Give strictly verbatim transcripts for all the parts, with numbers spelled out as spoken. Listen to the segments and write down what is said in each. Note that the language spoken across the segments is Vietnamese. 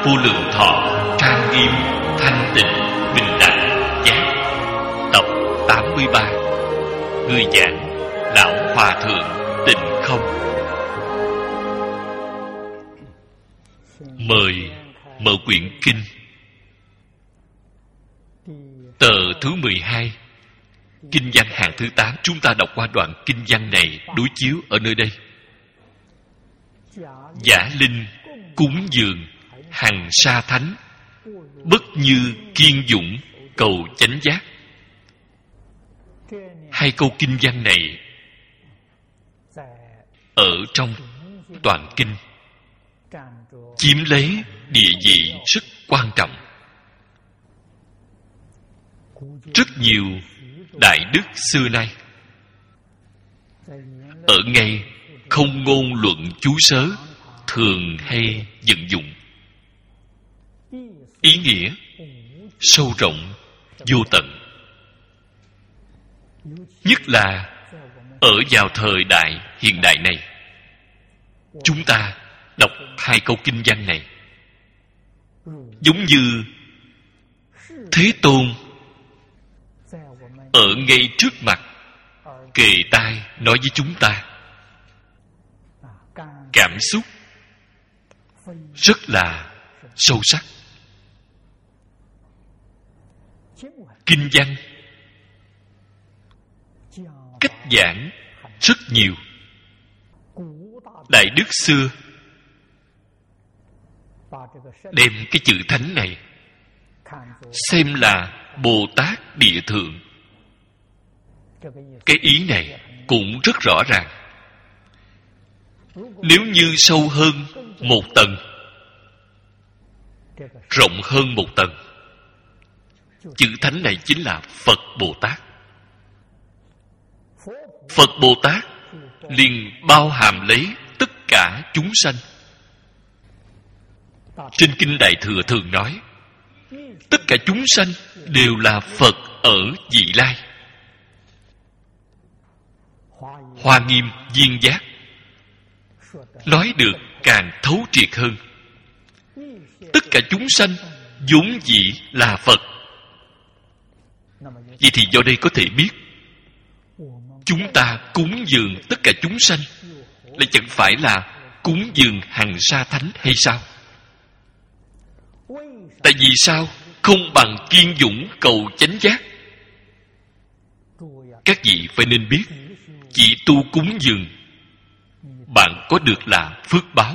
vô lượng thọ, trang nghiêm, thanh tịnh, bình đẳng, giác. Tập tám mươi ba. Người giảng Lão Hòa Thượng Tịnh Không. Mời mở quyển kinh. Tờ thứ mười hai, kinh văn hạng thứ tám. Chúng ta đọc qua đoạn kinh văn này đối chiếu ở nơi đây. Giả linh cúng dường hằng sa thánh, bất như kiên dũng cầu chánh giác. Hai câu kinh văn này ở trong toàn kinh chiếm lấy địa vị rất quan trọng. Rất nhiều đại đức xưa nay ở ngay không ngôn luận chú sớ thường hay vận dụng. Ý nghĩa sâu rộng vô tận. Nhất là ở vào thời đại hiện đại này, chúng ta đọc hai câu kinh văn này giống như Thế Tôn ở ngay trước mặt, kề tai nói với chúng ta. Cảm xúc rất là sâu sắc. Kinh văn cách giảng rất nhiều. Đại đức xưa đem cái chữ thánh này xem là Bồ Tát Địa Thượng. Cái ý này cũng rất rõ ràng. Nếu như sâu hơn một tầng, rộng hơn một tầng, chữ thánh này chính là Phật Bồ Tát. Phật Bồ Tát liền bao hàm lấy tất cả chúng sanh. Trên Kinh Đại Thừa thường nói, tất cả chúng sanh đều là Phật ở vị lai. Hoa Nghiêm Viên Giác nói được càng thấu triệt hơn. Tất cả chúng sanh vốn dĩ là Phật. Vậy thì do đây có thể biết, chúng ta cúng dường tất cả chúng sanh là chẳng phải là cúng dường hằng sa thánh hay sao? Tại vì sao không bằng kiên dũng cầu chánh giác? Các vị phải nên biết, chỉ tu cúng dường, bạn có được là phước báo.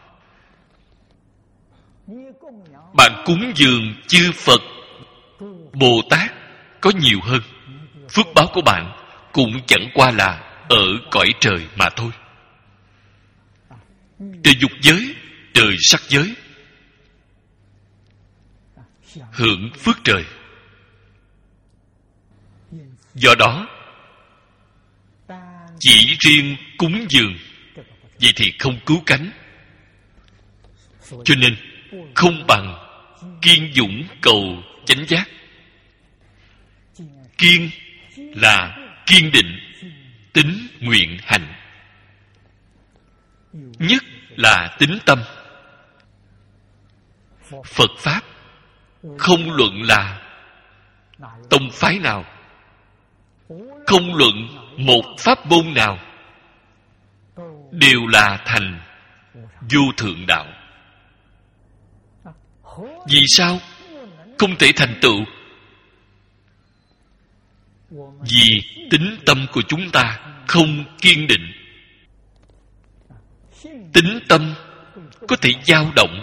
Bạn cúng dường chư Phật, Bồ Tát có nhiều hơn, phước báo của bạn cũng chẳng qua là ở cõi trời mà thôi. Trời dục giới, trời sắc giới, hưởng phước trời. Do đó, chỉ riêng cúng dường vậy thì không cứu cánh. Cho nên không bằng kiên dũng cầu chánh giác. Kiên là kiên định, tín nguyện hành. Nhất là tín tâm. Phật Pháp không luận là tông phái nào, không luận một pháp môn nào, đều là thành vô thượng đạo. Vì sao không thể thành tựu? Vì tín tâm của chúng ta không kiên định. Tín tâm có thể dao động.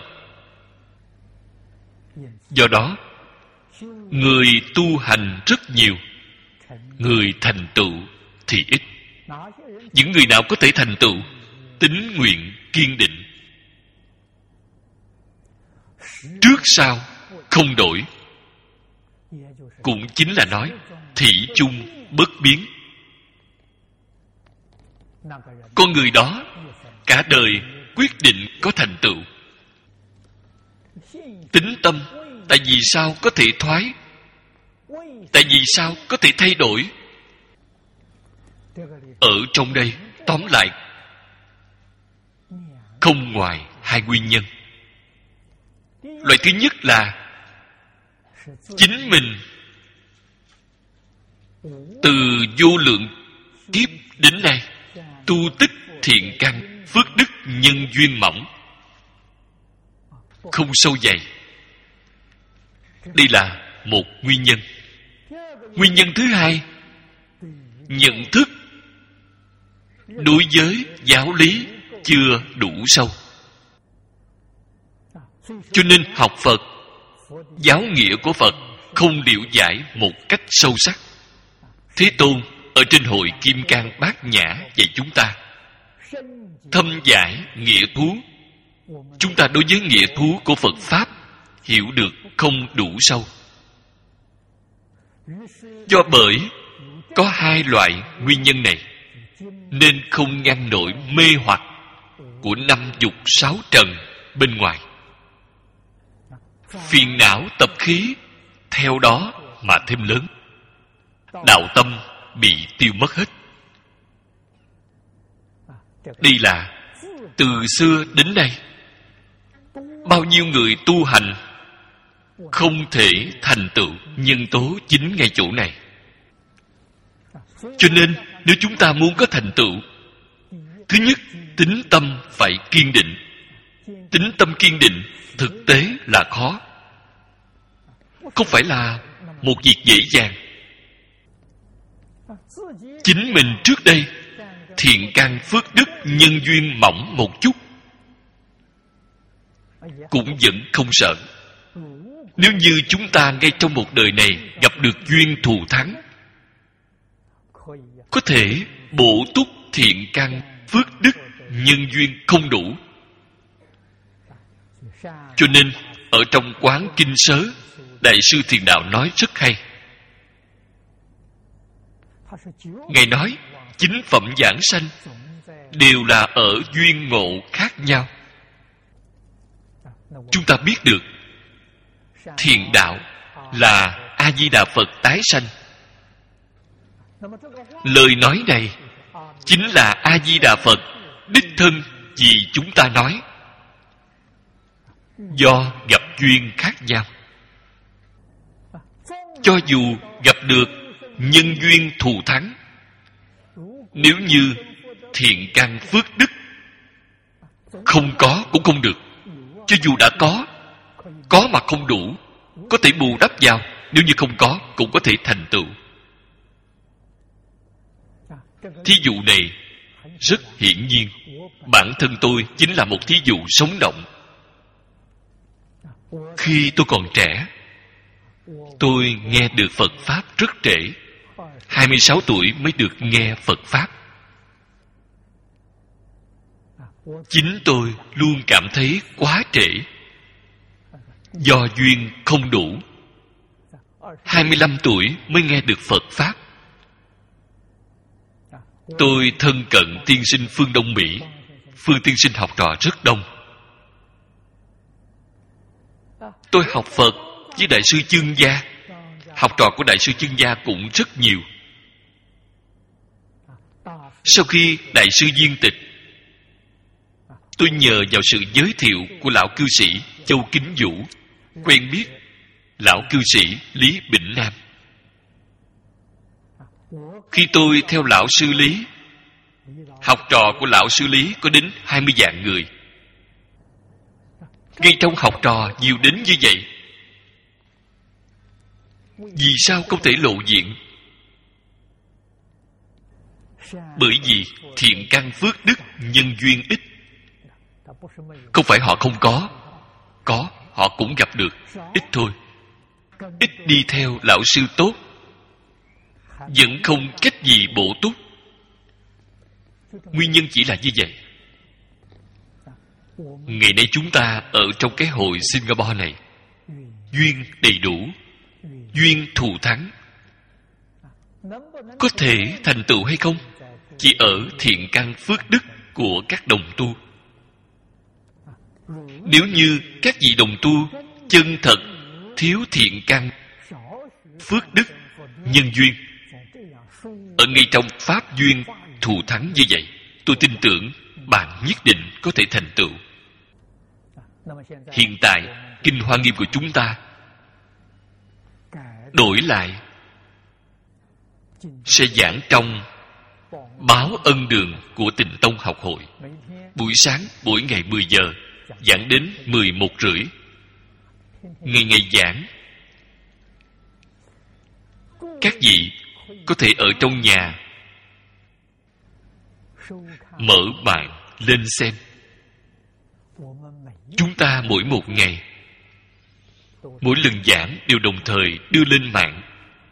Do đó, người tu hành rất nhiều, người thành tựu thì ít. Những người nào có thể thành tựu? Tín nguyện kiên định, trước sau không đổi, cũng chính là nói thủy chung bất biến. Con người đó cả đời quyết định có thành tựu. Tín tâm tại vì sao có thể thoái? Tại vì sao có thể thay đổi? Ở trong đây tóm lại không ngoài hai nguyên nhân. Loại thứ nhất là chính mình từ vô lượng kiếp đến nay tu tích thiện căn phước đức nhân duyên mỏng, không sâu dày. Đây là một nguyên nhân. Nguyên nhân thứ hai, nhận thức đối với giáo lý chưa đủ sâu. Cho nên học Phật, giáo nghĩa của Phật không liễu giải một cách sâu sắc. Thế Tôn ở trên hội Kim Cang Bát Nhã dạy chúng ta thâm giải nghĩa thú. Chúng ta đối với nghĩa thú của Phật Pháp hiểu được không đủ sâu. Do bởi có hai loại nguyên nhân này, nên không ngăn nổi mê hoặc của năm dục sáu trần bên ngoài. Phiền não tập khí theo đó mà thêm lớn. Đạo tâm bị tiêu mất hết. Đây là từ xưa đến nay bao nhiêu người tu hành không thể thành tựu nhân tố chính ngay chỗ này. Cho nên nếu chúng ta muốn có thành tựu, thứ nhất, tín tâm phải kiên định. Tín tâm kiên định thực tế là khó, không phải là một việc dễ dàng. Chính mình trước đây thiện căn phước đức nhân duyên mỏng một chút, cũng vẫn không sợ. Nếu như chúng ta ngay trong một đời này gặp được duyên thù thắng, có thể bổ túc thiện căn phước đức nhân duyên không đủ. Cho nên ở trong Quán Kinh Sớ, Đại sư Thiền Đạo nói rất hay. Ngài nói chính phẩm giảng sanh đều là ở duyên ngộ khác nhau. Chúng ta biết được thiền đạo là A Di Đà Phật tái sanh. Lời nói này chính là A Di Đà Phật đích thân vì chúng ta nói. Do gặp duyên khác nhau, cho dù gặp được nhân duyên thù thắng, nếu như thiện căn phước đức không có cũng không được. Cho dù đã có, có mà không đủ, có thể bù đắp vào. Nếu như không có, cũng có thể thành tựu. Thí dụ này rất hiển nhiên. Bản thân tôi chính là một thí dụ sống động. Khi tôi còn trẻ, tôi nghe được Phật Pháp rất trễ. hai mươi sáu tuổi mới được nghe Phật Pháp. Chính tôi luôn cảm thấy quá trễ, do duyên không đủ. hai mươi lăm tuổi mới nghe được Phật Pháp. Tôi thân cận tiên sinh phương Đông Mỹ. Phương tiên sinh học trò rất đông. Tôi học Phật với Đại sư Chương Gia. Học trò của Đại sư Chương Gia cũng rất nhiều. Sau khi Đại sư viên tịch, tôi nhờ vào sự giới thiệu của lão cư sĩ Châu Kính Vũ quen biết lão cư sĩ Lý Bỉnh Nam. Khi tôi theo lão sư Lý, học trò của lão sư Lý có đến hai mươi vạn người. Ngay trong học trò nhiều đến như vậy, vì sao không thể lộ diện? Bởi vì thiện căn phước đức nhân duyên ít. Không phải họ không có, có, họ cũng gặp được, ít thôi. Ít đi theo lão sư tốt, vẫn không cách gì bổ túc. Nguyên nhân chỉ là như vậy. Ngày nay chúng ta ở trong cái hội Singapore này, duyên đầy đủ, duyên thù thắng. Có thể thành tựu hay không, chỉ ở thiện căn phước đức của các đồng tu. Nếu như các vị đồng tu chân thật thiếu thiện căn phước đức nhân duyên, ở ngay trong pháp duyên thù thắng như vậy, tôi tin tưởng bạn nhất định có thể thành tựu. Hiện tại Kinh Hoa Nghiêm của chúng ta, đổi lại sẽ giảng trong báo ân đường của Tịnh Tông học hội. Buổi sáng mỗi ngày mười giờ giảng đến mười một rưỡi, ngày ngày giảng. Các vị có thể ở trong nhà mở mạng lên xem. Chúng ta mỗi một ngày, mỗi lần giảng đều đồng thời đưa lên mạng.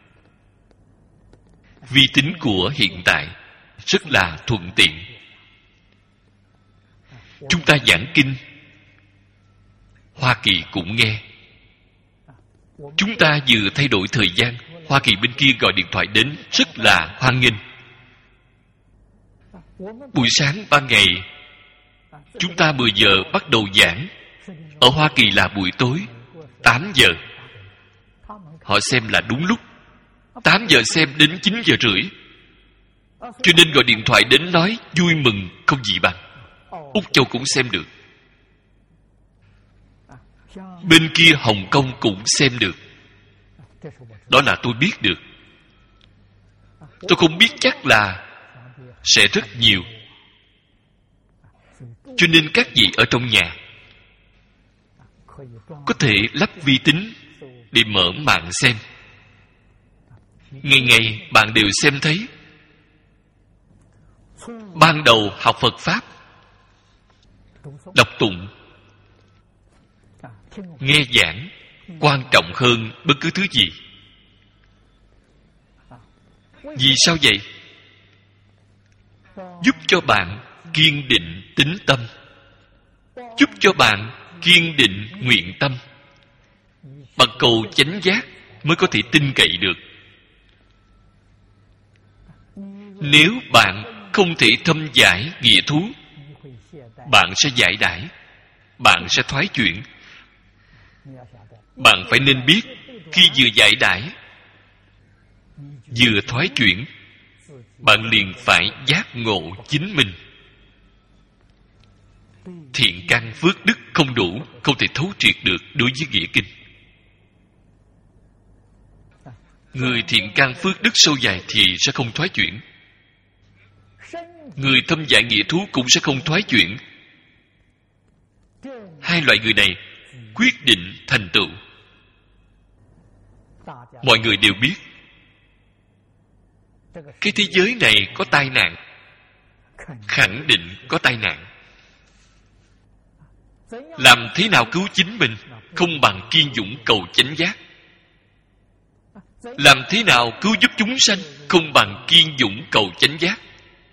Vi tính của hiện tại rất là thuận tiện. Chúng ta giảng kinh, Hoa Kỳ cũng nghe. Chúng ta vừa thay đổi thời gian, Hoa Kỳ bên kia gọi điện thoại đến rất là hoan nghênh. Buổi sáng ban ngày chúng ta mười giờ bắt đầu giảng, ở Hoa Kỳ là buổi tối tám giờ. Họ xem là đúng lúc. Tám giờ xem đến chín giờ rưỡi. Cho nên gọi điện thoại đến nói vui mừng không gì bằng. Úc Châu cũng xem được, bên kia Hồng Kông cũng xem được. Đó là tôi biết được. Tôi không biết chắc là sẽ rất nhiều. Cho nên các vị ở trong nhà có thể lắp vi tính để mở mạng xem. Ngày ngày bạn đều xem thấy. Ban đầu học Phật Pháp, đọc tụng, nghe giảng quan trọng hơn bất cứ thứ gì. Vì sao vậy? Giúp cho bạn kiên định tín tâm, giúp cho bạn kiên định nguyện tâm. Bằng cầu chánh giác mới có thể tin cậy được. Nếu bạn không thể thâm giải nghĩa thú, bạn sẽ giải đãi, bạn sẽ thoái chuyển. Bạn phải nên biết, khi vừa giải đãi vừa thoái chuyển, bạn liền phải giác ngộ chính mình. Thiện căn phước đức không đủ, không thể thấu triệt được đối với nghĩa kinh. Người thiện căn phước đức sâu dày thì sẽ không thoái chuyển. Người thâm giải nghĩa thú cũng sẽ không thoái chuyển. Hai loại người này quyết định thành tựu. Mọi người đều biết cái thế giới này có tai nạn, khẳng định có tai nạn. Làm thế nào cứu chính mình không bằng kiên dũng cầu chánh giác. Làm thế nào cứu giúp chúng sanh không bằng kiên dũng cầu chánh giác.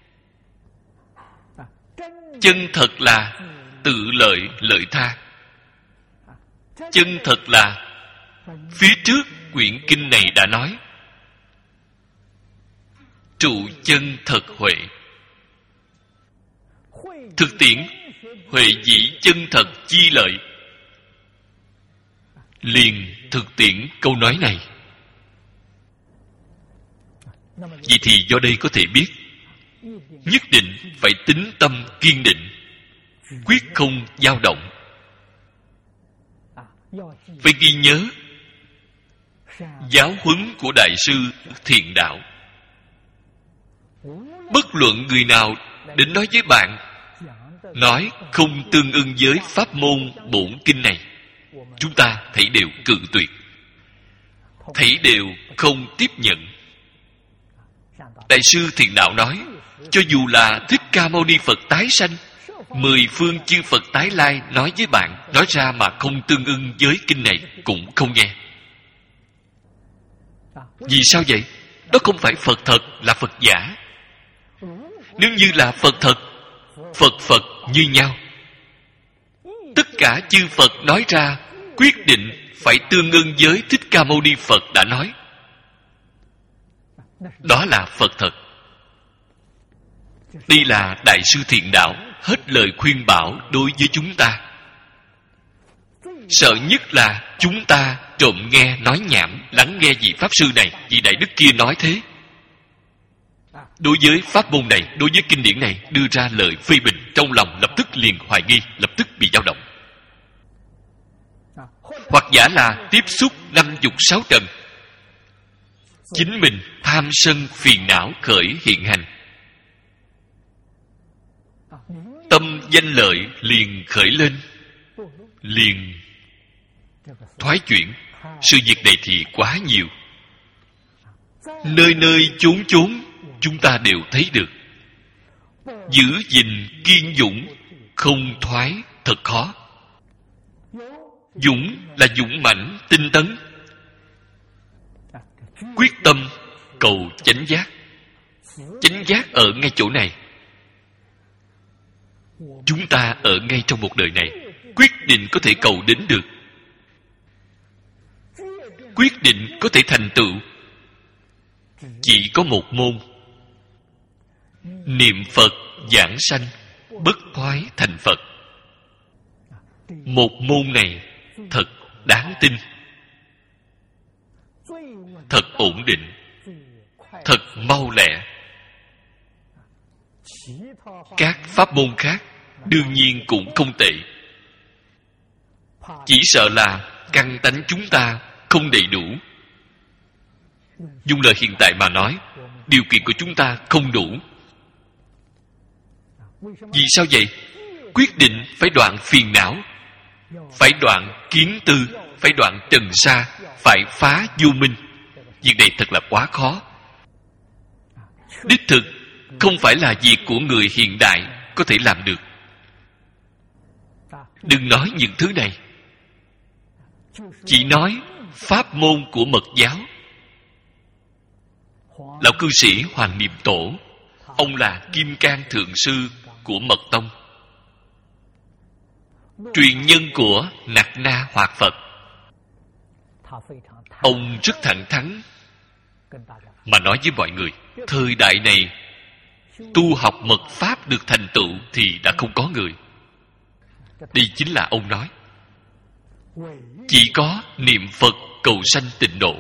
Chân thật là tự lợi lợi tha. Chân thật là phía trước quyển kinh này đã nói, trụ chân thật huệ. Thực tiễn huệ dĩ chân thật chi lợi. Liền thực tiễn câu nói này. Vậy thì do đây có thể biết, nhất định phải tín tâm kiên định, quyết không dao động. Phải ghi nhớ giáo huấn của Đại sư Thiện Đạo. Bất luận người nào đến nói với bạn, nói không tương ưng với pháp môn bổn kinh này, chúng ta thấy đều cự tuyệt, thấy đều không tiếp nhận. Đại sư Thiện Đạo nói, cho dù là Thích Ca Mâu Ni Phật tái sanh, mười phương chư Phật tái lai nói với bạn, nói ra mà không tương ưng với kinh này cũng không nghe. Vì sao vậy? Đó không phải Phật thật, là Phật giả. Nếu như là Phật thật, Phật Phật như nhau. Tất cả chư Phật nói ra, quyết định phải tương ưng với Thích Ca Mâu Ni Phật đã nói. Đó là Phật thật. Đây là Đại sư Thiện Đạo hết lời khuyên bảo đối với chúng ta. Sợ nhất là chúng ta trộm nghe nói nhảm, lắng nghe vị Pháp Sư này, vị Đại Đức kia nói thế. Đối với pháp môn này, đối với kinh điển này đưa ra lời phê bình, trong lòng lập tức liền hoài nghi, lập tức bị dao động. hoặc giả là tiếp xúc năm dục sáu trần, chính mình tham sân phiền não khởi hiện hành, tâm danh lợi liền khởi lên, liền thoái chuyển. Sự việc này thì quá nhiều, nơi nơi chốn chốn chúng ta đều thấy được. Giữ gìn kiên dũng không thoái thật khó. Dũng là dũng mãnh tinh tấn, quyết tâm cầu chánh giác. Chánh giác ở ngay chỗ này. Chúng ta ở ngay trong một đời này quyết định có thể cầu đến được, quyết định có thể thành tựu, chỉ có một môn: niệm Phật giảng sanh, bất thoái thành Phật. Một môn này thật đáng tin, thật ổn định, thật mau lẹ. Các pháp môn khác đương nhiên cũng không tệ, chỉ sợ là căn tánh chúng ta không đầy đủ. Dùng lời hiện tại mà nói, điều kiện của chúng ta không đủ. Vì sao vậy? Quyết định phải đoạn phiền não, phải đoạn kiến tư, phải đoạn trần sa, phải phá vô minh. Việc này thật là quá khó. Đích thực không phải là việc của người hiện đại có thể làm được. Đừng nói những thứ này, chỉ nói pháp môn của Mật giáo. Lão cư sĩ Hoàng Niệm Tổ, ông là Kim Cang Thượng Sư của Mật Tông, truyền nhân của Nặc Na Hoạt Phật. Ông rất thẳng thắn mà nói với mọi người, thời đại này tu học mật pháp được thành tựu thì đã không có người. Đây chính là ông nói, chỉ có niệm Phật cầu sanh tịnh độ.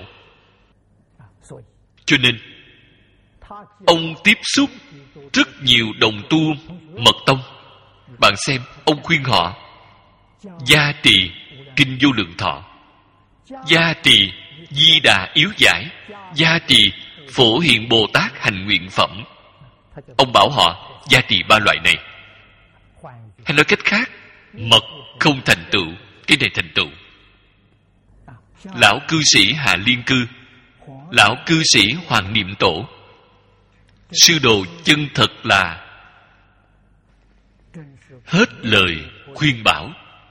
Cho nên ông tiếp xúc rất nhiều đồng tu Mật Tông. Bạn xem, ông khuyên họ gia trì Kinh Vô Lượng Thọ, gia trì Di Đà Yếu Giải, gia trì Phổ Hiện Bồ Tát Hành Nguyện Phẩm. Ông bảo họ gia trì ba loại này. Hay nói cách khác, mật không thành tựu, cái này thành tựu. Lão cư sĩ Hạ Liên Cư, lão cư sĩ Hoàng Niệm Tổ, sư đồ chân thật là hết lời khuyên bảo.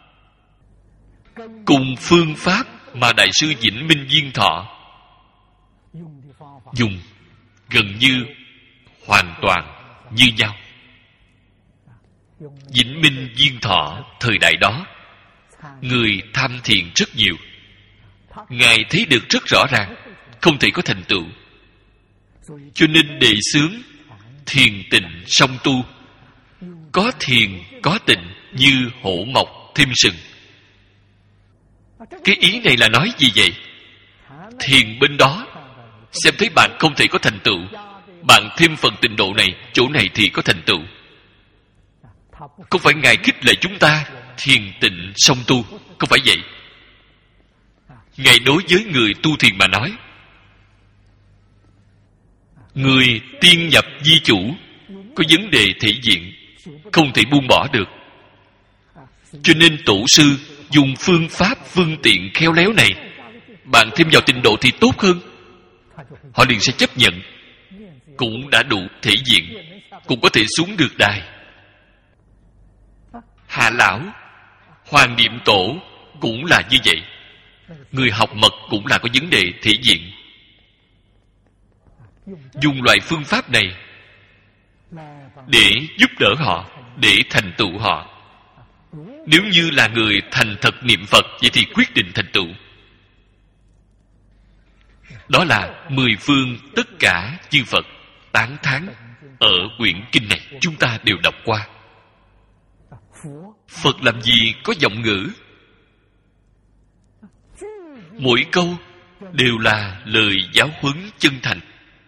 Cùng phương pháp mà Đại sư Vĩnh Minh Viên Thọ dùng gần như hoàn toàn như nhau. Vĩnh Minh Viên Thọ thời đại đó, người tham thiền rất nhiều. Ngài thấy được rất rõ ràng không thể có thành tựu, cho nên đề xướng thiền tịnh song tu. Có thiền có tịnh như hổ mọc thêm sừng. Cái ý này là nói gì vậy? Thiền bên đó xem thấy bạn không thể có thành tựu, bạn thêm phần tịnh độ này, chỗ này thì có thành tựu. Không phải Ngài khích lệ chúng ta thiền tịnh song tu, không phải vậy. Ngài đối với người tu thiền mà nói, người tiên nhập di chủ có vấn đề thể diện, không thể buông bỏ được. Cho nên tổ sư dùng phương pháp phương tiện khéo léo này, bạn thêm vào tịnh độ thì tốt hơn. Họ liền sẽ chấp nhận, cũng đã đủ thể diện, cũng có thể xuống được đài. Hạ lão Hoàng Niệm Tổ cũng là như vậy. Người học mật cũng là có vấn đề thể diện. Dùng loại phương pháp này để giúp đỡ họ, để thành tựu họ. Nếu như là người thành thật niệm Phật, vậy thì quyết định thành tựu. Đó là mười phương tất cả chư Phật tán thán ở quyển kinh này, chúng ta đều đọc qua. Phật làm gì có giọng ngữ, mỗi câu đều là lời giáo huấn chân thành.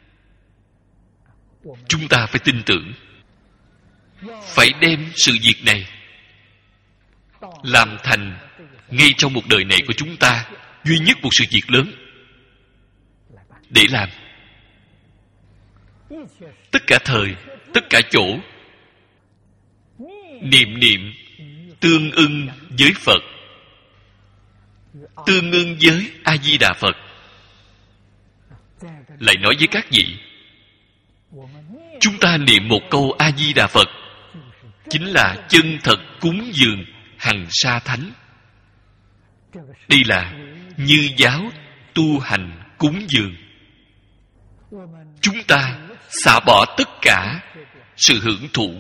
Chúng ta phải tin tưởng, phải đem sự việc này làm thành ngay trong một đời này của chúng ta duy nhất một sự việc lớn để làm. Tất cả thời, tất cả chỗ, niệm niệm tương ưng với Phật, tương ưng với A Di Đà Phật. Lại nói với các vị, chúng ta niệm một câu A Di Đà Phật chính là chân thật cúng dường hằng sa thánh. Đây là như giáo tu hành cúng dường. Chúng ta xả bỏ tất cả sự hưởng thụ,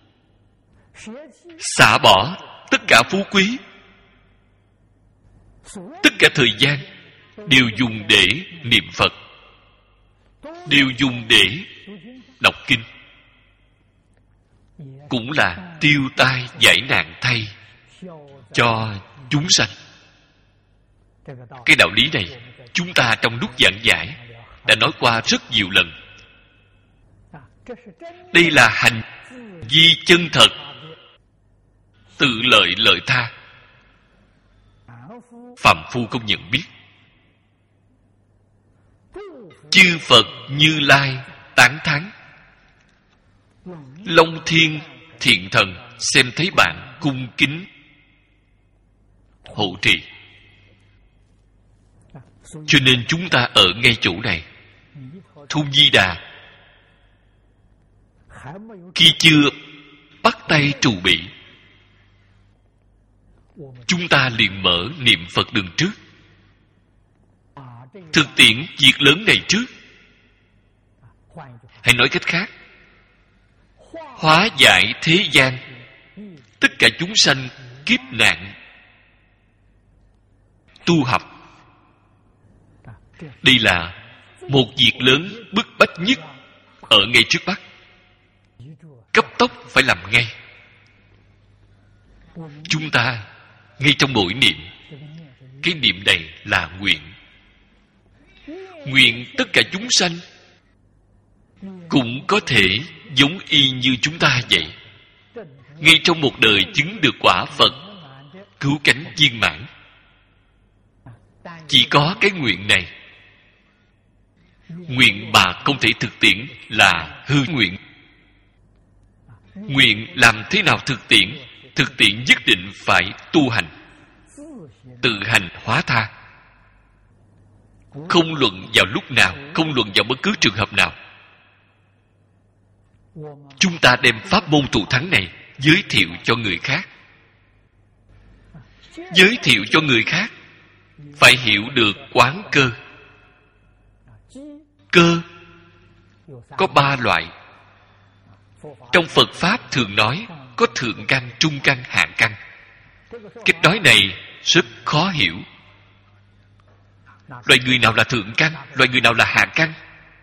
xả bỏ tất cả phú quý, tất cả thời gian đều dùng để niệm Phật, đều dùng để đọc kinh, cũng là tiêu tai giải nạn thay cho chúng sanh. Cái đạo lý này chúng ta trong lúc giảng giải đã nói qua rất nhiều lần. Đây là hành vi chân thật, tự lợi lợi tha. Phàm phu không nhận biết. Chư Phật Như Lai tán thán, Long Thiên Thiện Thần xem thấy bạn cung kính hộ trì. Cho nên chúng ta ở ngay chỗ này, Thu Di Đà, khi chưa bắt tay trù bị, chúng ta liền mở niệm Phật đường trước, thực tiễn việc lớn này trước. Hay nói cách khác, hóa giải thế gian tất cả chúng sanh kiếp nạn tu học. Đây là một việc lớn bức bách nhất ở ngay trước mắt, cấp tốc phải làm ngay. Chúng ta ngay trong mỗi niệm, cái niệm này là nguyện. Nguyện tất cả chúng sanh cũng có thể giống y như chúng ta vậy, ngay trong một đời chứng được quả Phật, cứu cánh viên mãn. Chỉ có cái nguyện này, nguyện mà không thể thực tiễn là hư nguyện. Nguyện làm thế nào thực tiễn? Thực tiễn nhất định phải tu hành, tự hành hóa tha. Không luận vào lúc nào, không luận vào bất cứ trường hợp nào, chúng ta đem pháp môn thù thắng này giới thiệu cho người khác. Giới thiệu cho người khác phải hiểu được quán cơ. Cơ có ba loại. Trong Phật Pháp thường nói có thượng căn, trung căn, hạ căn. Cách nói này rất khó hiểu. Loại người nào là thượng căn, loại người nào là hạ căn?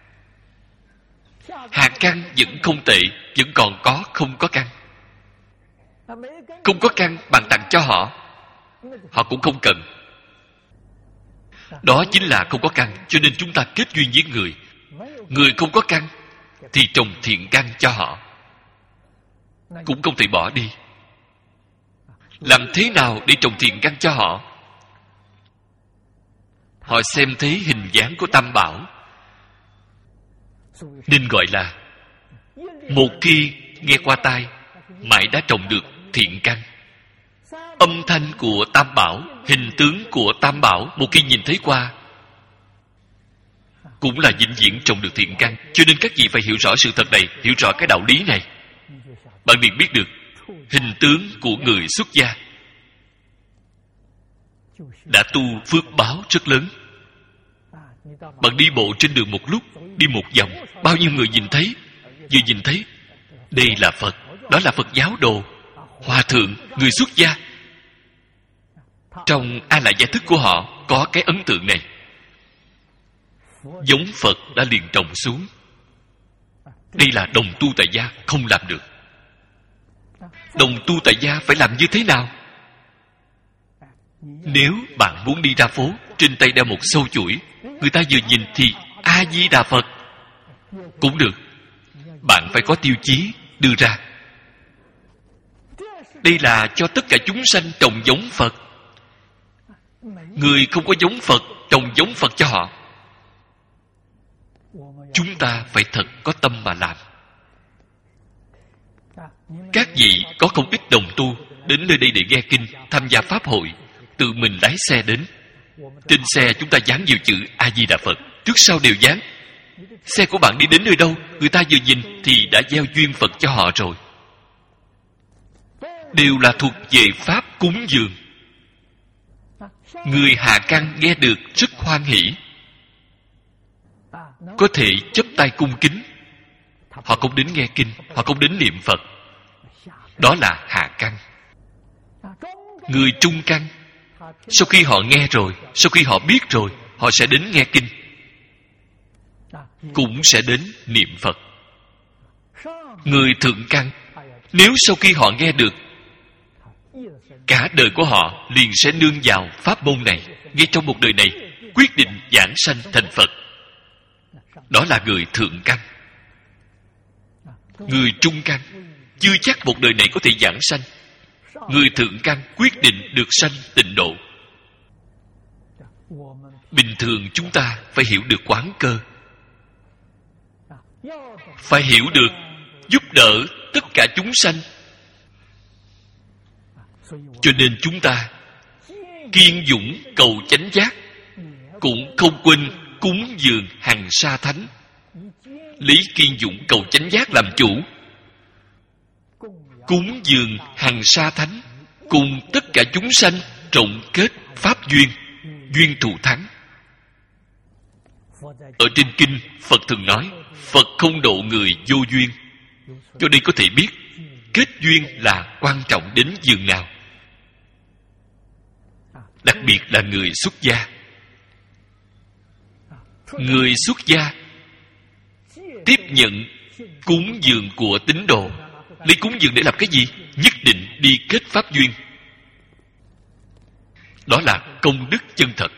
Hạ căn vẫn không tệ, vẫn còn có không có căn. Không có căn bạn tặng cho họ, họ cũng không cần. Đó chính là không có căn. Cho nên chúng ta kết duyên với người, người không có căn thì trồng thiện căn cho họ, cũng không thể bỏ đi. Làm thế nào để trồng thiện căn cho họ? Họ xem thấy hình dáng của Tam Bảo, nên gọi là một khi nghe qua tai mãi đã trồng được thiện căn. Âm thanh của Tam Bảo, hình tướng của Tam Bảo, một khi nhìn thấy qua cũng là vĩnh viễn trồng được thiện căn. Cho nên các vị phải hiểu rõ sự thật này, hiểu rõ cái đạo lý này, bạn liền biết được hình tướng của người xuất gia đã tu phước báo rất lớn. Bạn đi bộ trên đường một lúc, đi một vòng, bao nhiêu người nhìn thấy, vừa nhìn thấy đây là Phật, đó là Phật giáo đồ, hòa thượng, người xuất gia. Trong A Lại Gia Thức của họ có cái ấn tượng này. Giống Phật đã liền trồng xuống. Đây là đồng tu tại gia không làm được. Đồng tu tại gia phải làm như thế nào? Nếu bạn muốn đi ra phố, trên tay đeo một sâu chuỗi, người ta vừa nhìn thì A Di Đà Phật cũng được. Bạn phải có tiêu chí đưa ra. Đây là cho tất cả chúng sanh trồng giống Phật. Người không có giống Phật, trồng giống Phật cho họ. Chúng ta phải thật có tâm mà làm. Các vị có không ít đồng tu đến nơi đây để nghe kinh, tham gia pháp hội, tự mình lái xe đến. Trên xe chúng ta dán nhiều chữ A Di Đà Phật, trước sau đều dán. Xe của bạn đi đến nơi đâu, người ta vừa nhìn thì đã gieo duyên Phật cho họ rồi. Đều là thuộc về pháp cúng dường. Người hạ căn nghe được rất hoan hỷ, có thể chắp tay cung kính. Họ không đến nghe kinh, họ không đến niệm Phật. Đó là hạ căn. Người trung căn, sau khi họ nghe rồi, sau khi họ biết rồi, họ sẽ đến nghe kinh, cũng sẽ đến niệm Phật. Người thượng căn, nếu sau khi họ nghe được, cả đời của họ liền sẽ nương vào pháp môn này, ngay trong một đời này quyết định giảng sanh thành Phật. Đó là người thượng căn. Người trung căn chưa chắc một đời này có thể giảng sanh. Người thượng căn quyết định được sanh tịnh độ. Bình thường chúng ta phải hiểu được quán cơ, phải hiểu được giúp đỡ tất cả chúng sanh. Cho nên chúng ta kiên dũng cầu chánh giác, cũng không quên cúng dường hằng sa thánh. Lấy kiên dũng cầu chánh giác làm chủ, cúng dường hằng sa thánh, cùng tất cả chúng sanh trộn kết pháp duyên, duyên thù thắng. Ở trên kinh Phật thường nói Phật không độ người vô duyên. Cho đây có thể biết kết duyên là quan trọng đến giường nào. Đặc biệt là người xuất gia. Người xuất gia tiếp nhận cúng dường của tín đồ. Lấy cúng dường để làm cái gì? Nhất định đi kết pháp duyên. Đó là công đức chân thật.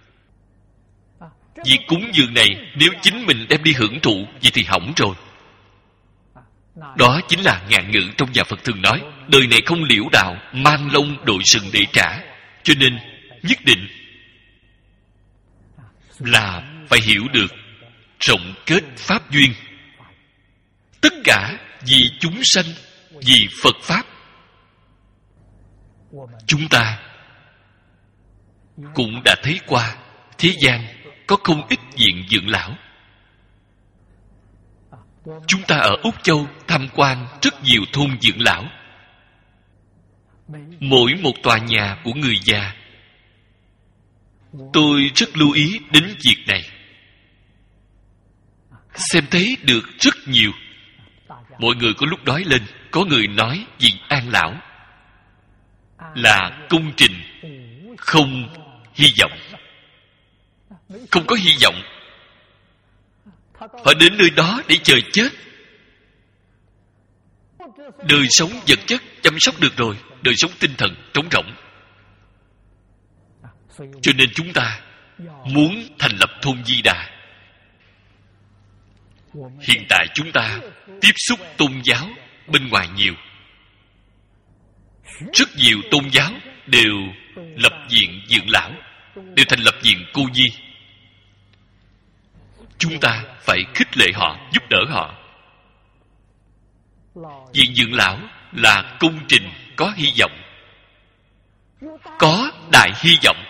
Việc cúng dường này nếu chính mình đem đi hưởng thụ, vậy thì hỏng rồi. Đó chính là ngạn ngữ trong nhà Phật thường nói, đời này không liễu đạo, mang lông đội sừng để trả. Cho nên nhất định là phải hiểu được rộng kết pháp duyên. Tất cả vì chúng sanh, vì Phật Pháp. Chúng ta cũng đã thấy qua thế gian có không ít viện dưỡng lão. Chúng ta ở Úc Châu tham quan rất nhiều thôn dưỡng lão. Mỗi một tòa nhà của người già, tôi rất lưu ý đến việc này. Xem thấy được rất nhiều. Mọi người có lúc đói lên, có người nói viện an lão là công trình không hy vọng. Không có hy vọng. Họ đến nơi đó để chờ chết. Đời sống vật chất chăm sóc được rồi, đời sống tinh thần trống rỗng. Cho nên chúng ta muốn thành lập thôn Di Đà. Hiện tại chúng ta tiếp xúc tôn giáo bên ngoài nhiều. Rất nhiều tôn giáo đều lập viện dưỡng lão, đều thành lập viện cô nhi. Chúng ta phải khích lệ họ, giúp đỡ họ. Viện dưỡng lão là công trình có hy vọng, có đại hy vọng.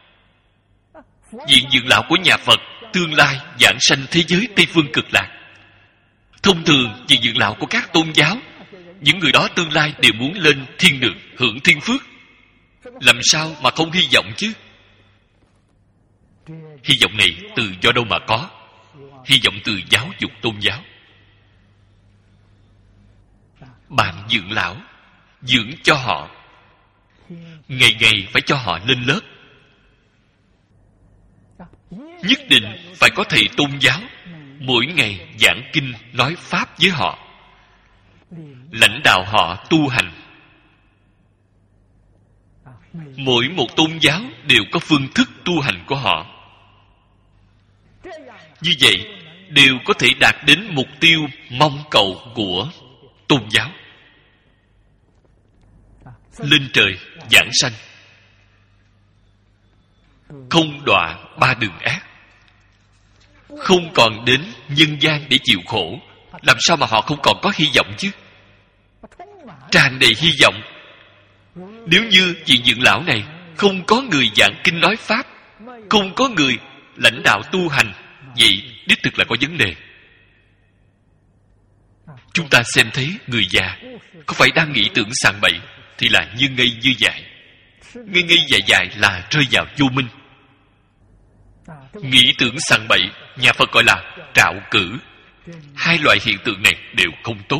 Viện dưỡng lão của nhà Phật tương lai giảng sanh thế giới Tây Phương Cực Lạc. Thông thường viện dưỡng lão của các tôn giáo, những người đó tương lai đều muốn lên thiên đường hưởng thiên phước. Làm sao mà không hy vọng chứ? Hy vọng này từ do đâu mà có? Hy vọng từ giáo dục tôn giáo. Bạn dưỡng lão, dưỡng cho họ, ngày ngày phải cho họ lên lớp. Nhất định phải có thầy tôn giáo mỗi ngày giảng kinh nói pháp với họ, lãnh đạo họ tu hành. Mỗi một tôn giáo đều có phương thức tu hành của họ. Như vậy đều có thể đạt đến mục tiêu mong cầu của tôn giáo. lên trời giảng sanh, không đọa ba đường ác, không còn đến nhân gian để chịu khổ. Làm sao mà họ không còn có hy vọng chứ? Tràn đầy hy vọng. Nếu như viện dưỡng lão này không có người giảng kinh nói pháp, không có người lãnh đạo tu hành, vậy đích thực là có vấn đề. Chúng ta xem thấy người già có phải đang nghĩ tưởng sàng bậy, thì là như ngây như dại. Ngây ngây dại dại là rơi vào vô minh. Nghĩ tưởng sàng bậy, nhà Phật gọi là trạo cử. Hai loại hiện tượng này đều không tốt,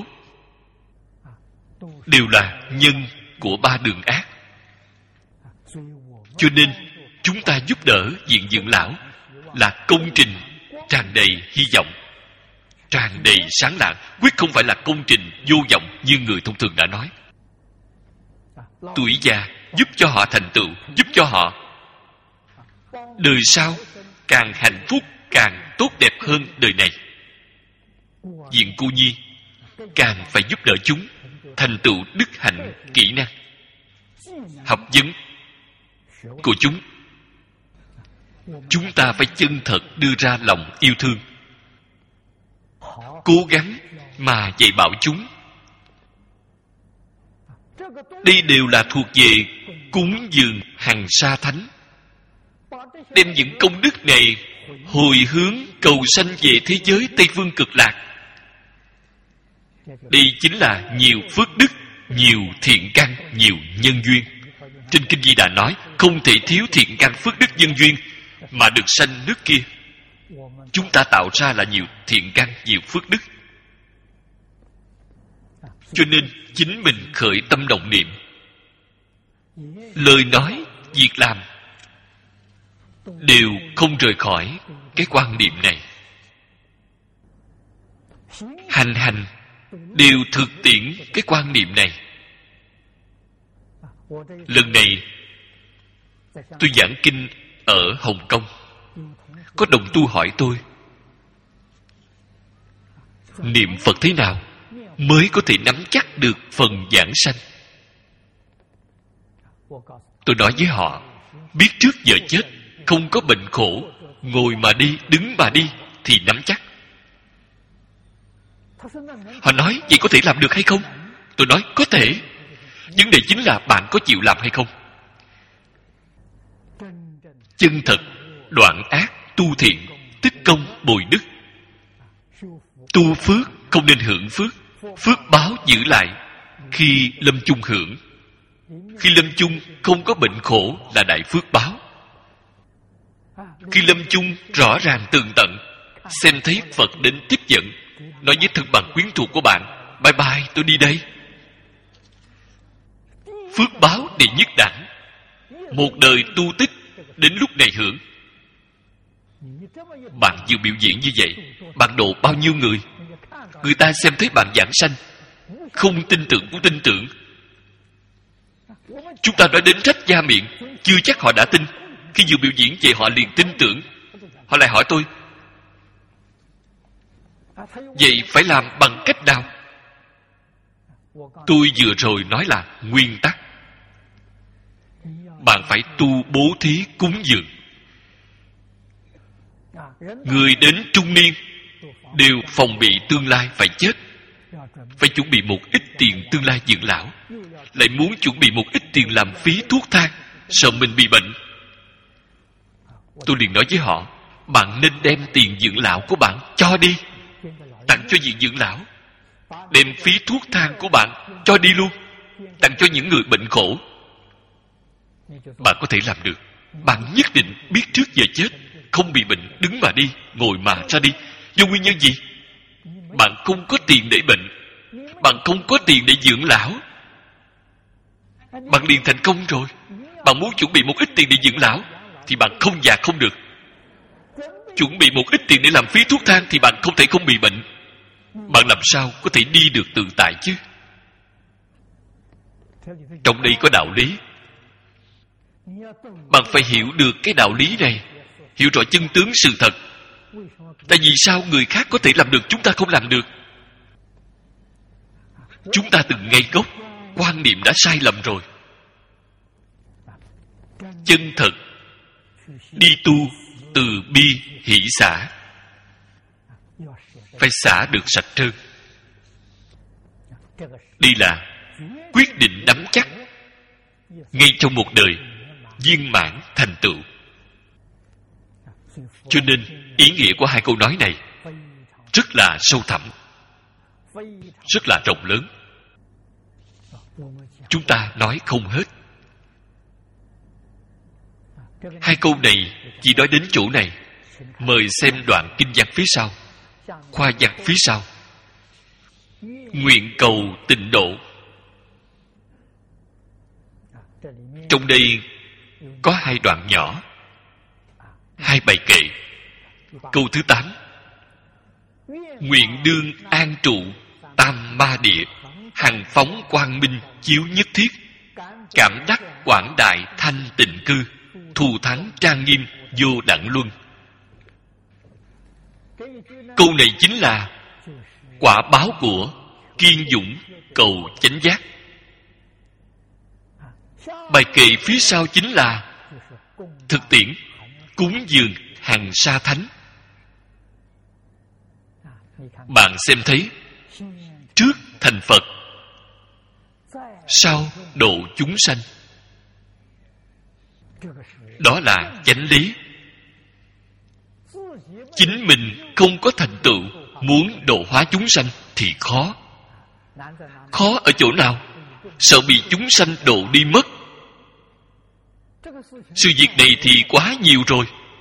đều là nhân của ba đường ác. Cho nên chúng ta giúp đỡ viện dưỡng lão là công trình tràn đầy hy vọng, tràn đầy sáng lạng, quyết không phải là công trình vô vọng như người thông thường đã nói. Tuổi già giúp cho họ thành tựu, giúp cho họ đời sau càng hạnh phúc, càng tốt đẹp hơn đời này. Viện Cô Nhi càng phải giúp đỡ chúng thành tựu đức hạnh kỹ năng học vấn của chúng. Chúng ta phải chân thật đưa ra lòng yêu thương, cố gắng mà dạy bảo chúng. Đây đều là thuộc về cúng dường hằng sa thánh, đem những công đức này hồi hướng cầu sanh về thế giới Tây Phương Cực Lạc. Đây chính là nhiều phước đức, nhiều thiện căn, nhiều nhân duyên. Trên Kinh Di Đà nói không thể thiếu thiện căn phước đức nhân duyên mà được sanh nước kia. Chúng ta tạo ra là nhiều thiện căn, nhiều phước đức. Cho nên chính mình khởi tâm động niệm, lời nói, việc làm đều không rời khỏi cái quan niệm này. Hành hành đều thực tiễn cái quan niệm này. Lần này tôi giảng kinh ở Hồng Kông, có đồng tu hỏi tôi niệm Phật thế nào mới có thể nắm chắc được phần giảng sanh. Tôi nói với họ, biết trước giờ chết, không có bệnh khổ, ngồi mà đi, đứng mà đi thì nắm chắc. Họ nói, vậy có thể làm được hay không? Tôi nói, có thể. Vấn đề chính là bạn có chịu làm hay không. Chân thật, đoạn ác, tu thiện, tích công, bồi đức. Tu phước không nên hưởng phước. Phước báo giữ lại khi lâm chung hưởng. Khi lâm chung không có bệnh khổ là đại phước báo. Khi lâm chung rõ ràng tường tận, xem thấy Phật đến tiếp dẫn, nói với thân bằng quyến thuộc của bạn, bye bye, tôi đi đây. Phước báo đệ nhất đẳng, một đời tu tích, đến lúc này hưởng. Bạn vừa biểu diễn như vậy, bạn độ bao nhiêu người? Người ta xem thấy bạn giảng sanh, không tin tưởng cũng tin tưởng. Chúng ta nói đến trách da miệng, chưa chắc họ đã tin. Khi vừa biểu diễn vậy họ liền tin tưởng. Họ lại hỏi tôi, vậy phải làm bằng cách nào? Tôi vừa rồi nói là nguyên tắc. Bạn phải tu bố thí cúng dường. Người đến trung niên đều phòng bị tương lai phải chết, phải chuẩn bị một ít tiền tương lai dưỡng lão, lại muốn chuẩn bị một ít tiền làm phí thuốc thang, sợ mình bị bệnh. Tôi liền nói với họ, bạn nên đem tiền dưỡng lão của bạn cho đi, tặng cho viện dưỡng lão. Đem phí thuốc thang của bạn cho đi luôn, tặng cho những người bệnh khổ. Bạn có thể làm được. Bạn nhất định biết trước giờ chết, không bị bệnh, đứng mà đi, ngồi mà ra đi. Do nguyên nhân gì? Bạn không có tiền để bệnh, bạn không có tiền để dưỡng lão, bạn liền thành công rồi. Bạn muốn chuẩn bị một ít tiền để dưỡng lão thì bạn không già không được. Chuẩn bị một ít tiền để làm phí thuốc thang thì bạn không thể không bị bệnh. Bạn làm sao có thể đi được tự tại chứ? Trong đây có đạo lý. Bạn phải hiểu được cái đạo lý này, hiểu rõ chân tướng sự thật. Tại vì sao người khác có thể làm được, chúng ta không làm được? Chúng ta từng ngây ngốc, quan niệm đã sai lầm rồi. chân thật đi tu từ bi hỷ xả, phải xả được sạch trơn. Đây là quyết định nắm chắc ngay trong một đời viên mãn thành tựu. Cho nên ý nghĩa của hai câu nói này rất là sâu thẳm, rất là rộng lớn. Chúng ta nói không hết. Hai câu này chỉ nói đến chỗ này. Mời xem đoạn kinh văn phía sau, khoa văn phía sau. Nguyện cầu tịnh độ. Trong đây có hai đoạn nhỏ, hai bài kệ. Câu thứ tám: nguyện đương an trụ tam ma địa, hằng phóng quang minh chiếu nhất thiết, cảm đắc quảng đại thanh tịnh cư, thù thắng trang nghiêm vô đẳng luân. Câu này chính là quả báo của kiên dũng cầu chánh giác. Bài kệ phía sau chính là thực tiễn cúng dường hàng sa thánh. Bạn xem thấy, trước thành Phật, sau độ chúng sanh. Đó là chánh lý. Chính mình không có thành tựu, muốn độ hóa chúng sanh thì khó. Khó ở chỗ nào? Sợ bị chúng sanh độ đi mất. Sự việc này thì quá nhiều rồi.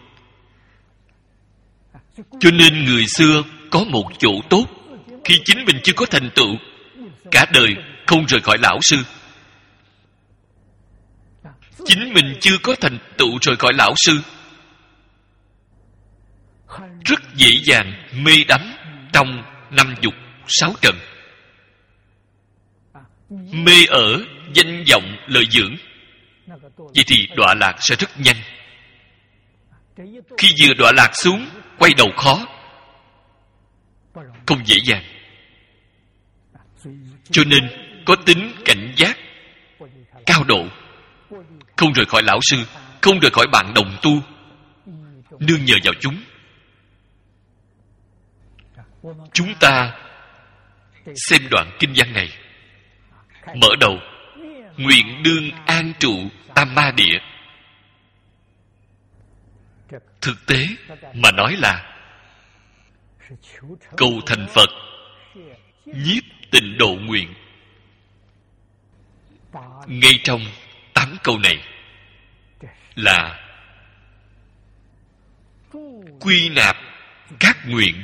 Cho nên người xưa có một chỗ tốt. Khi chính mình chưa có thành tựu, cả đời không rời khỏi lão sư. Chính mình chưa có thành tựu rời khỏi lão sư, rất dễ dàng mê đắm trong năm dục sáu trần, mê ở danh vọng lợi dưỡng. Vậy thì đọa lạc sẽ rất nhanh. Khi vừa đọa lạc xuống, quay đầu khó, không dễ dàng. Cho nên có tính cảnh giác cao độ, không rời khỏi lão sư, không rời khỏi bạn đồng tu, nương nhờ vào chúng. Chúng ta xem đoạn kinh văn này. Mở đầu: nguyện đương an trụ tam ma địa. Thực tế mà nói là cầu thành Phật, nhiếp tịnh độ nguyện. Ngay trong tám câu này là quy nạp các nguyện,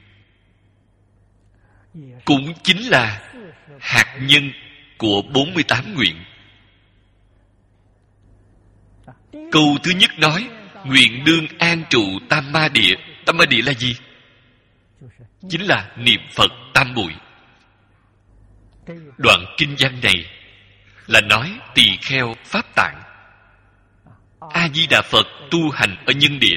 cũng chính là hạt nhân của bốn mươi tám nguyện. Câu thứ nhất nói nguyện đương an trụ tam ma địa. Tam ma địa là gì? Chính là niệm Phật tam muội. Đoạn kinh văn này là nói tỳ kheo pháp tạng. A Di Đà Phật tu hành ở nhân địa.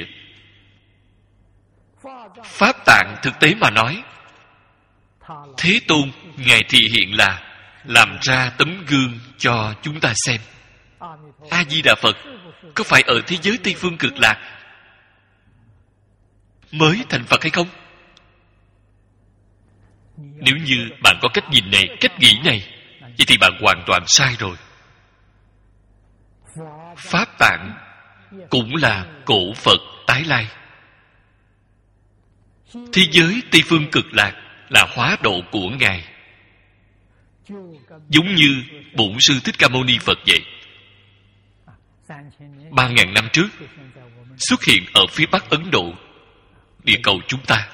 Pháp tạng thực tế mà nói, Thế Tôn ngài thị hiện là làm ra tấm gương cho chúng ta xem. A Di Đà Phật có phải ở thế giới Tây Phương Cực Lạc mới thành Phật hay không? Nếu như bạn có cách nhìn này, cách nghĩ này, vậy thì bạn hoàn toàn sai rồi. Pháp tạng cũng là cổ Phật tái lai. Thế giới Tây Phương Cực Lạc là hóa độ của ngài, giống như Bổn Sư Thích Ca Mâu Ni Phật vậy. Ba ngàn năm trước xuất hiện ở phía Bắc Ấn Độ, địa cầu chúng ta,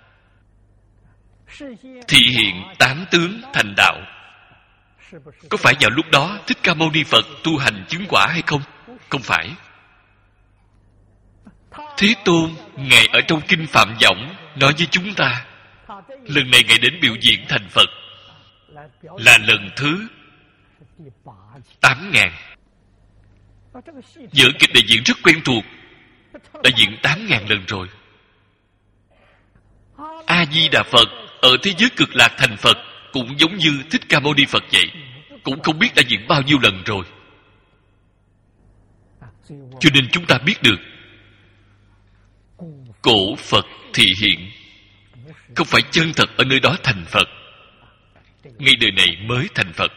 thị hiện tám tướng thành đạo. Có phải vào lúc đó Thích Ca Mâu Ni Phật tu hành chứng quả hay không? Không phải. Thế Tôn ngài ở trong kinh Phạm Võng nói với chúng ta, lần này ngài đến biểu diễn thành Phật là lần thứ tám ngàn. Vở kịch đại diễn rất quen thuộc, đã diễn tám ngàn lần rồi. A Di Đà Phật ở thế giới Cực Lạc thành Phật cũng giống như Thích Ca Mâu Ni Phật vậy, cũng không biết đã diễn bao nhiêu lần rồi. Cho nên chúng ta biết được cổ Phật thị hiện không phải chân thật ở nơi đó thành Phật, ngay đời này mới thành Phật.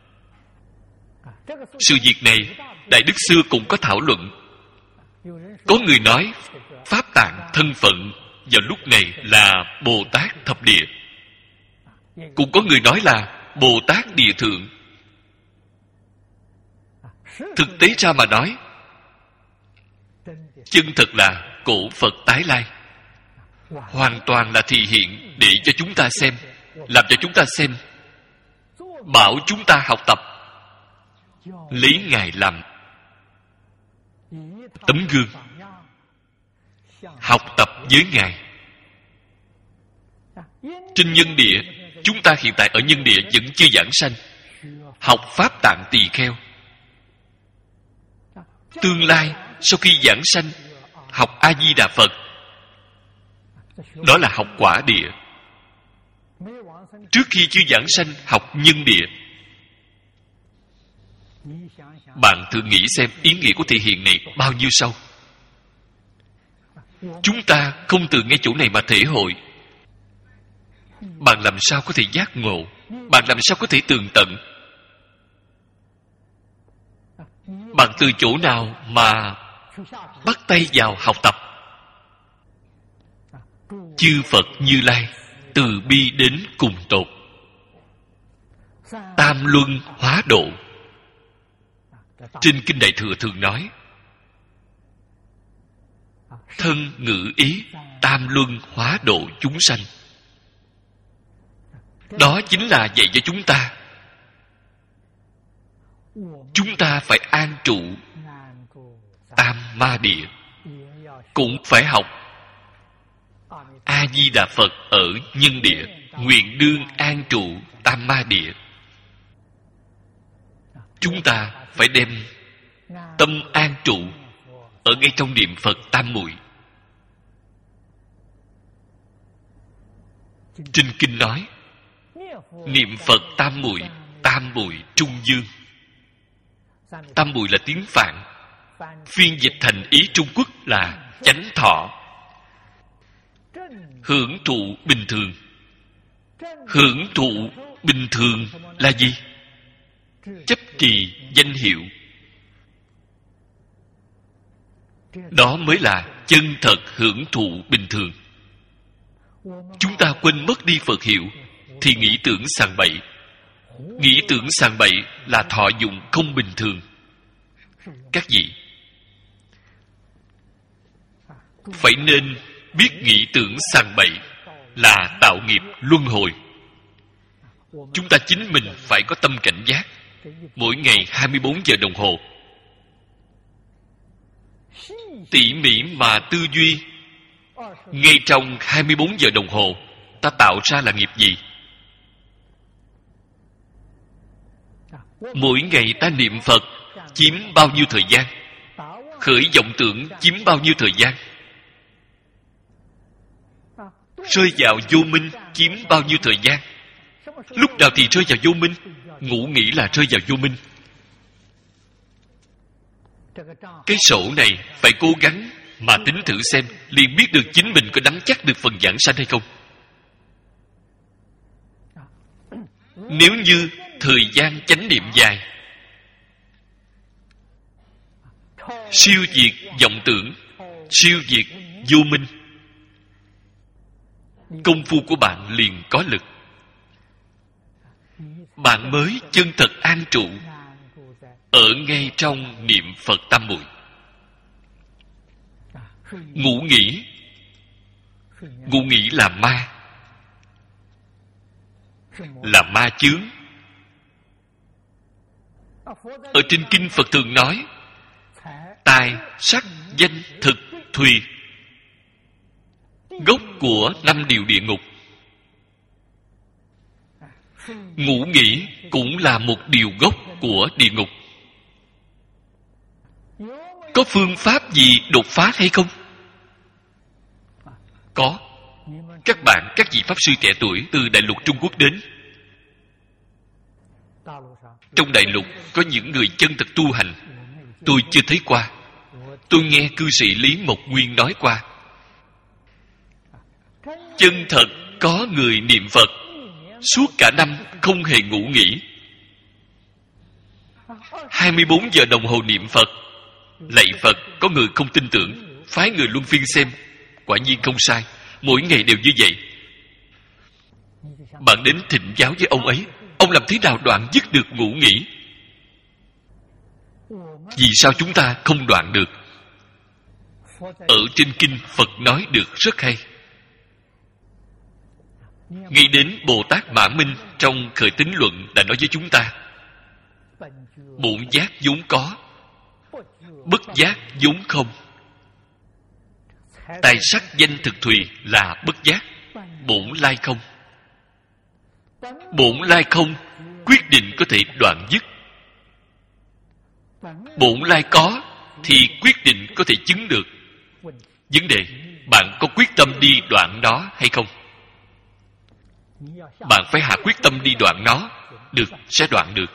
Sự việc này Đại Đức xưa cũng có thảo luận. Có người nói Pháp Tạng thân phận vào lúc này là Bồ Tát thập địa, cũng có người nói là Bồ Tát địa thượng. Thực tế ra mà nói, chân thật là cổ Phật tái lai, hoàn toàn là thị hiện để cho chúng ta xem, làm cho chúng ta xem, bảo chúng ta học tập, lấy Ngài làm tấm gương, học tập với Ngài. Trên nhân địa, chúng ta hiện tại ở nhân địa vẫn chưa giảng sanh, học Pháp Tạng Tỳ Kheo. Tương lai sau khi giảng sanh, học A Di Đà Phật, đó là học quả địa. Trước khi chưa giảng sanh, học nhân địa. Bạn thử nghĩ xem ý nghĩa của thị hiện này bao nhiêu sâu. Chúng ta không từ ngay chỗ này mà thể hội, bạn làm sao có thể giác ngộ, bạn làm sao có thể tường tận, bạn từ chỗ nào mà bắt tay vào học tập. Chư Phật Như Lai từ bi đến cùng tột, tam luân hóa độ. Trên Kinh Đại Thừa thường nói thân ngữ ý tam luân hóa độ chúng sanh. Đó chính là dạy cho chúng ta, chúng ta phải an trụ tam ma địa, cũng phải học A Di Đà Phật ở nhân địa, nguyện đương an trụ tam ma địa. Chúng ta phải đem tâm an trụ ở ngay trong niệm Phật tam muội. Trên kinh nói niệm Phật tam muội, tam muội trung dương. Tam muội là tiếng Phạn, phiên dịch thành ý Trung Quốc là chánh thọ. Hưởng thụ bình thường. Hưởng thụ bình thường là gì? Chấp trì danh hiệu, đó mới là chân thật hưởng thụ bình thường. Chúng ta quên mất đi Phật hiệu thì nghĩ tưởng sàng bậy. Nghĩ tưởng sàng bậy là thọ dụng không bình thường. Các vị phải nên biết nghĩ tưởng sàng bậy là tạo nghiệp luân hồi. Chúng ta chính mình phải có tâm cảnh giác. Mỗi ngày hai mươi bốn giờ đồng hồ tỉ mỉ mà tư duy. Ngay trong hai mươi bốn giờ đồng hồ ta tạo ra là nghiệp gì? Mỗi ngày ta niệm Phật chiếm bao nhiêu thời gian? Khởi vọng tưởng chiếm bao nhiêu thời gian? Rơi vào vô minh chiếm bao nhiêu thời gian? Lúc nào thì rơi vào vô minh? Ngủ nghỉ là rơi vào vô minh. Cái sổ này phải cố gắng mà tính thử xem, liền biết được chính mình có nắm chắc được phần giảng sanh hay không. Nếu như thời gian chánh niệm dài, siêu diệt vọng tưởng, siêu diệt vô minh, công phu của bạn liền có lực. Bạn mới chân thật an trụ ở ngay trong niệm Phật tam muội. Ngủ nghỉ, ngủ nghỉ là ma, là ma chướng. Ở trên kinh Phật thường nói tài, sắc, danh, thực, thùy, gốc của năm điều địa ngục. Ngủ nghỉ cũng là một điều gốc của địa ngục. Có phương pháp gì đột phá hay không? Có. Các bạn, các vị Pháp Sư trẻ tuổi từ Đại Lục Trung Quốc đến. Trong Đại Lục có những người chân thật tu hành tôi chưa thấy qua. Tôi nghe cư sĩ Lý Mộc Nguyên nói qua, chân thật có người niệm Phật suốt cả năm không hề ngủ nghỉ, hai mươi bốn giờ đồng hồ niệm Phật, lạy Phật. Có người không tin tưởng, phái người luân phiên xem, quả nhiên không sai, mỗi ngày đều như vậy. Bạn đến thỉnh giáo với ông ấy, ông làm thế nào đoạn dứt được ngủ nghỉ? Vì sao chúng ta không đoạn được? Ở trên kinh Phật nói được rất hay. Nghĩ đến Bồ Tát Mã Minh trong Khởi Tín Luận đã nói với chúng ta, bổn giác vốn có, bất giác vốn không. Tài sắc danh thực thùy là bất giác, bổn lai không. Bổn lai không quyết định có thể đoạn dứt. Bổn lai có thì quyết định có thể chứng được. Vấn đề, bạn có quyết tâm đi đoạn nó hay không? Bạn phải hạ quyết tâm đi đoạn nó, được sẽ đoạn được.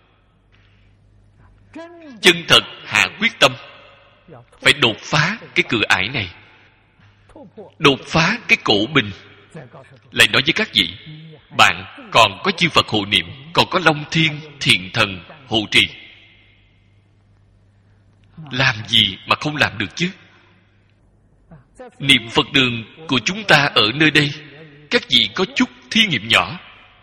Chân thật hạ quyết tâm, phải đột phá cái cửa ải này, đột phá cái cổ bình. Lại nói với các vị, bạn còn có chư Phật hộ niệm, còn có Long Thiên Thiện Thần hộ trì, làm gì mà không làm được chứ? Niệm Phật đường của chúng ta ở nơi đây, các vị có chút thí nghiệm nhỏ.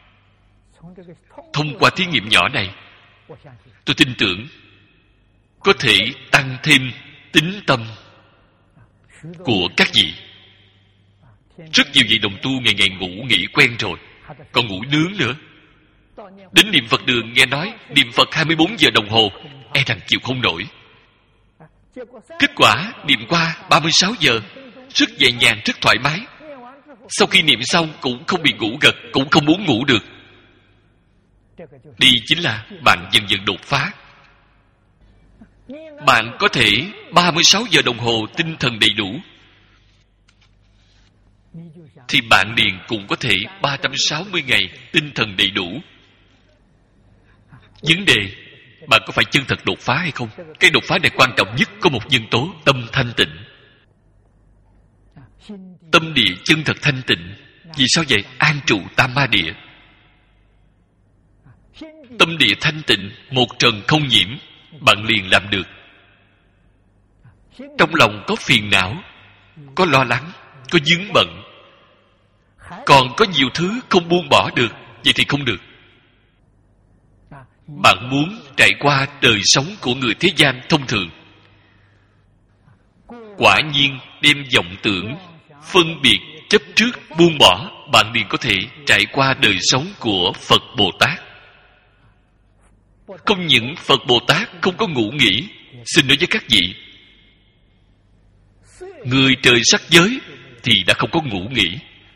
Thông qua thí nghiệm nhỏ này, tôi tin tưởng có thể tăng thêm tín tâm của các vị. Rất nhiều vị đồng tu ngày ngày ngủ nghỉ quen rồi, còn ngủ nướng nữa. Đến niệm Phật đường nghe nói niệm Phật hai mươi bốn giờ đồng hồ, e rằng chịu không nổi. Kết quả niệm qua ba mươi sáu giờ, rất nhẹ nhàng, rất thoải mái. Sau khi niệm xong cũng không bị ngủ gật, cũng không muốn ngủ được. Đi chính là bạn dần dần đột phá. Bạn có thể ba mươi sáu giờ đồng hồ tinh thần đầy đủ, thì bạn liền cũng có thể ba trăm sáu mươi ngày tinh thần đầy đủ. Vấn đề, bạn có phải chân thật đột phá hay không? Cái đột phá này quan trọng nhất có một nhân tố, tâm thanh tịnh. Tâm địa chân thật thanh tịnh. Vì sao vậy? An trụ tam ma địa. Tâm địa thanh tịnh, một trần không nhiễm, bạn liền làm được. Trong lòng có phiền não, có lo lắng, có vướng bận, còn có nhiều thứ không buông bỏ được, vậy thì không được. Bạn muốn trải qua đời sống của người thế gian thông thường, quả nhiên đem vọng tưởng, phân biệt, chấp trước buông bỏ, bạn liền có thể trải qua đời sống của Phật Bồ Tát. Không những Phật Bồ Tát không có ngủ nghỉ. Xin nói với các vị, người trời sắc giới thì đã không có ngủ nghỉ.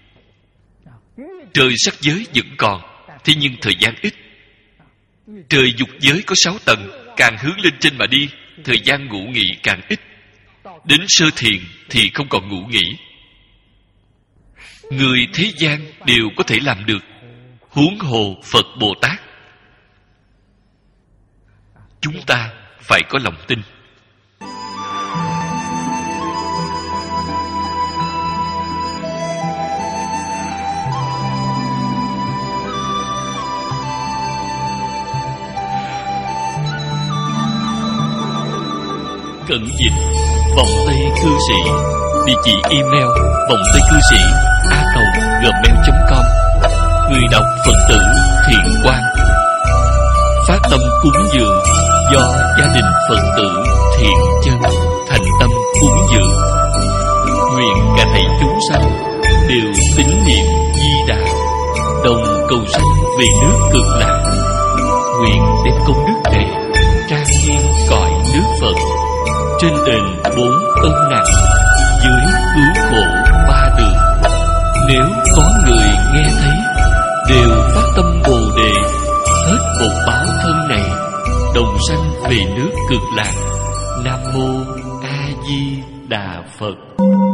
Trời sắc giới vẫn còn, thế nhưng thời gian ít. Trời dục giới có sáu tầng, càng hướng lên trên mà đi, thời gian ngủ nghỉ càng ít. Đến sơ thiền thì không còn ngủ nghỉ. Người thế gian đều có thể làm được, huống hồ Phật Bồ Tát. Chúng ta phải có lòng tin. Cẩn dịch vọng tây cư sĩ, địa chỉ email vọng tây cư sĩ a còng gmail chấm com. Người đọc Phật tử Thiện Quang. Phát tâm cúng dường do gia đình Phật tử Thiện Chân thành tâm cúng dường. Nguyện cả thảy chúng sanh đều tín niệm Di Đà, đồng cầu sanh về nước Cực Lạc. Nguyện đem công đức này trang nghiêm cõi nước Phật, trên đền bốn ân nặng, dưới cứu khổ ba đường. Nếu có người nghe thấy, đều phát tâm Bồ Đề, hết một báo thân này, đồng sanh về nước Cực Lạc. Nam mô A Di Đà Phật.